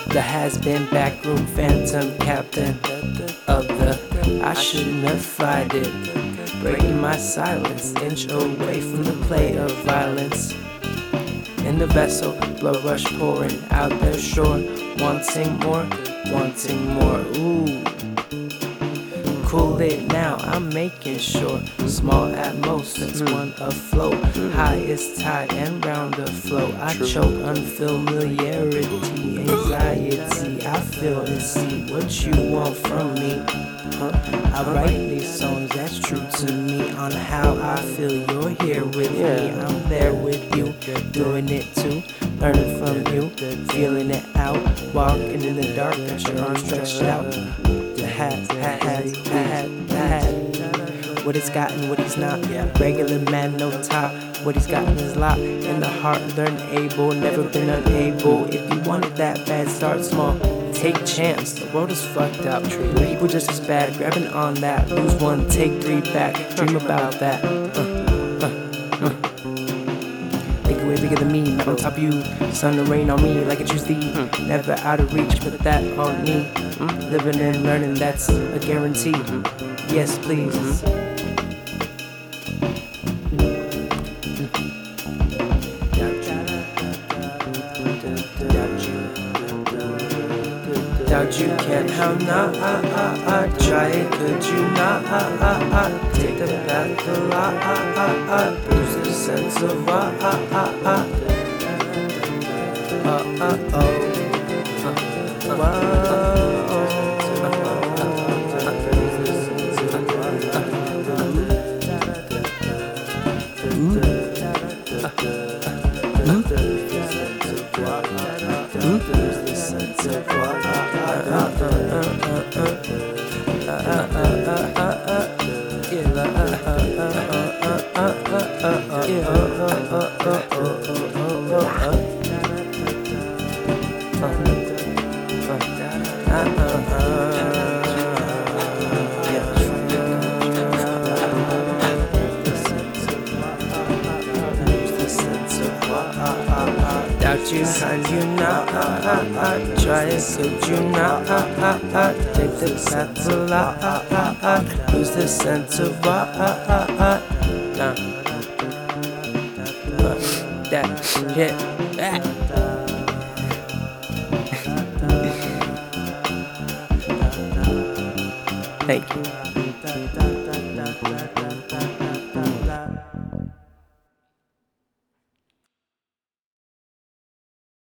The has-been backroom phantom captain of the I shouldn't have fired it. Breaking my silence, inch away from the play of violence. In the vessel, blood rush pouring out their shore. Wanting more, ooh. Cool it now, I'm making sure. Small at most, that's one afloat. High is tide and round the flow. I choke unfamiliarity, anxiety. I feel and see what you want from me. I write these songs that's true to me on how I feel. You're here with me, I'm there with you, doing it too. Learning from you, feeling it out. Walking in the dark, got your arms stretched out. The hat. What he's got and what he's not. Regular man, no top. What he's got in his lot. In the heart, learn able, never been unable. If you want it that bad, start small. Take chance, the world is fucked up. People just as bad, grabbing on that. Lose one, take three back. Dream about that. Think way bigger than me, not on top of you. Sun to rain on me like a Tuesday. Never out of reach, but that on me. Living and learning, that's a guarantee. Yes, please. Doubt you can, how not? Try it, could you not? Take the path a lot. Lose the sense of Doubt you, can you not? Try it, could you not? Take the path a lot. Lose the sense of that shit. Thank you.